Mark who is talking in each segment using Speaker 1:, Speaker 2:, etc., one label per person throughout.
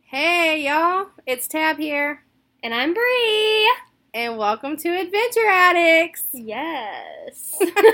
Speaker 1: Hey, y'all. It's Tab here.
Speaker 2: And I'm Bree.
Speaker 1: And welcome to Adventure Addicts.
Speaker 2: Yes.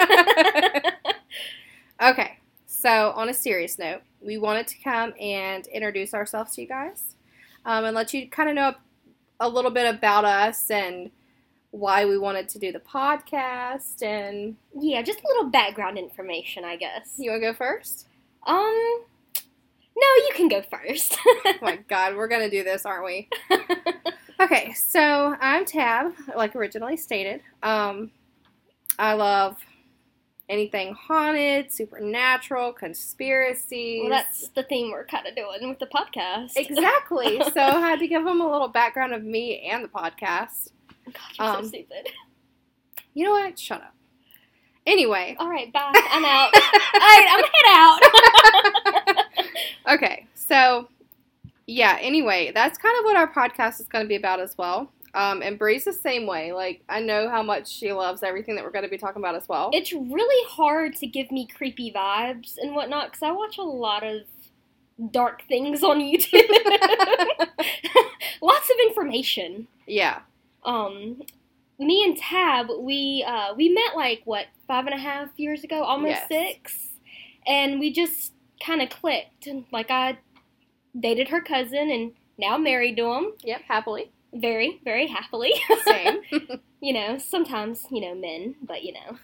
Speaker 1: Okay, so on a serious note, we wanted to come and introduce ourselves to you guys and let you kind of know a little bit about us and why we wanted to do the podcast. And
Speaker 2: Yeah, just a little background information, I guess.
Speaker 1: you want to go first?
Speaker 2: No, you can go first.
Speaker 1: Oh my God, we're going to do this, aren't we? Okay, so I'm Tab, like originally stated. I love anything haunted, supernatural, conspiracies.
Speaker 2: Well, that's the theme we're kind of doing with the podcast.
Speaker 1: Exactly. So I had to give them a little background of me and the podcast.
Speaker 2: God, you're so stupid.
Speaker 1: You know what? Shut up. Anyway.
Speaker 2: All right, bye. I'm out. All right, I'm gonna head out.
Speaker 1: Okay, so yeah, anyway, that's kind of what our podcast is going to be about as well. And Bree's the same way. Like, I know how much she loves everything that we're going to be talking about as well.
Speaker 2: It's really hard to give me creepy vibes and whatnot because I watch a lot of dark things on YouTube. Lots of information.
Speaker 1: Yeah.
Speaker 2: Me and Tab, we met like, 5.5 years ago? Almost 6. And we just kind of clicked. Like, I dated her cousin and now married to him.
Speaker 1: Yep, happily.
Speaker 2: Very, very happily.
Speaker 1: Same.
Speaker 2: Sometimes, men, but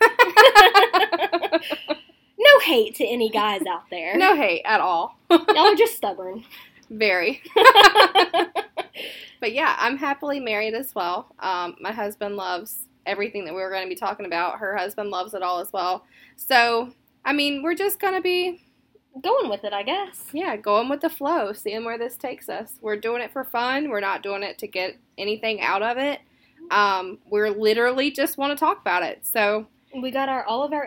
Speaker 2: No hate to any guys out there.
Speaker 1: No hate at all.
Speaker 2: Y'all are just stubborn.
Speaker 1: Very. But yeah, I'm happily married as well. My husband loves everything that we're going to be talking about. Her husband loves it all as well. So, I mean, we're just going to be
Speaker 2: going with it, I guess.
Speaker 1: Yeah, going with the flow, seeing where this takes us. We're doing it for fun. We're not doing it to get anything out of it. We're literally just want to talk about it. So
Speaker 2: we got all of our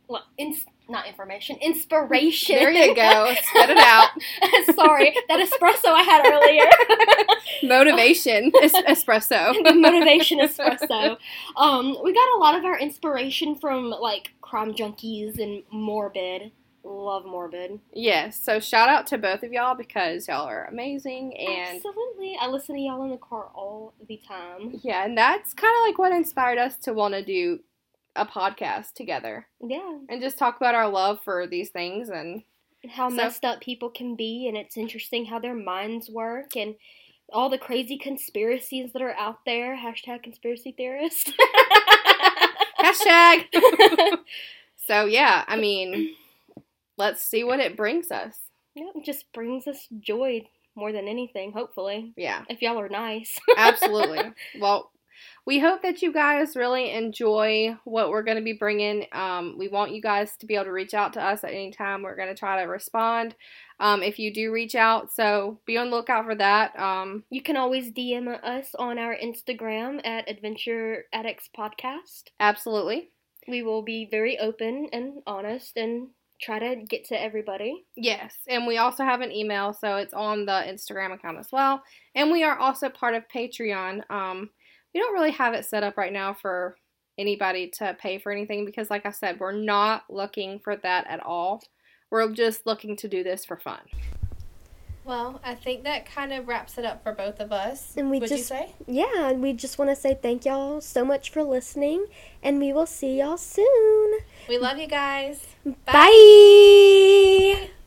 Speaker 2: inspiration.
Speaker 1: There you go. Spit it out.
Speaker 2: Sorry, that espresso I had earlier.
Speaker 1: Motivation espresso.
Speaker 2: The motivation espresso. We got a lot of our inspiration from like Crime Junkies and Morbid. Love Morbid.
Speaker 1: Yes, so shout out to both of y'all because y'all are amazing. And
Speaker 2: absolutely. I listen to y'all in the car all the time.
Speaker 1: Yeah, and that's kind of like what inspired us to want to do a podcast together.
Speaker 2: Yeah.
Speaker 1: And just talk about our love for these things and
Speaker 2: how messed up people can be, and it's interesting how their minds work and all the crazy conspiracies that are out there. # conspiracy theorist.
Speaker 1: Hashtag. So yeah, I mean, let's see what it brings us.
Speaker 2: Yeah, it just brings us joy more than anything, hopefully.
Speaker 1: Yeah.
Speaker 2: If y'all are nice.
Speaker 1: Absolutely. Well, we hope that you guys really enjoy what we're going to be bringing. We want you guys to be able to reach out to us at any time. We're going to try to respond if you do reach out. So be on the lookout for that.
Speaker 2: You can always DM us on our Instagram at Adventure Addicts Podcast.
Speaker 1: Absolutely.
Speaker 2: We will be very open and honest and try to get to everybody.
Speaker 1: Yes, and we also have an email, so it's on the Instagram account as well. And we are also part of Patreon. We don't really have it set up right now for anybody to pay for anything because, like I said, we're not looking for that at all. We're just looking to do this for fun. Well, I think that kind of wraps it up for both of us.
Speaker 2: And
Speaker 1: Would you say?
Speaker 2: Yeah, we just want to say thank y'all so much for listening, and we will see y'all soon.
Speaker 1: We love you guys.
Speaker 2: Bye.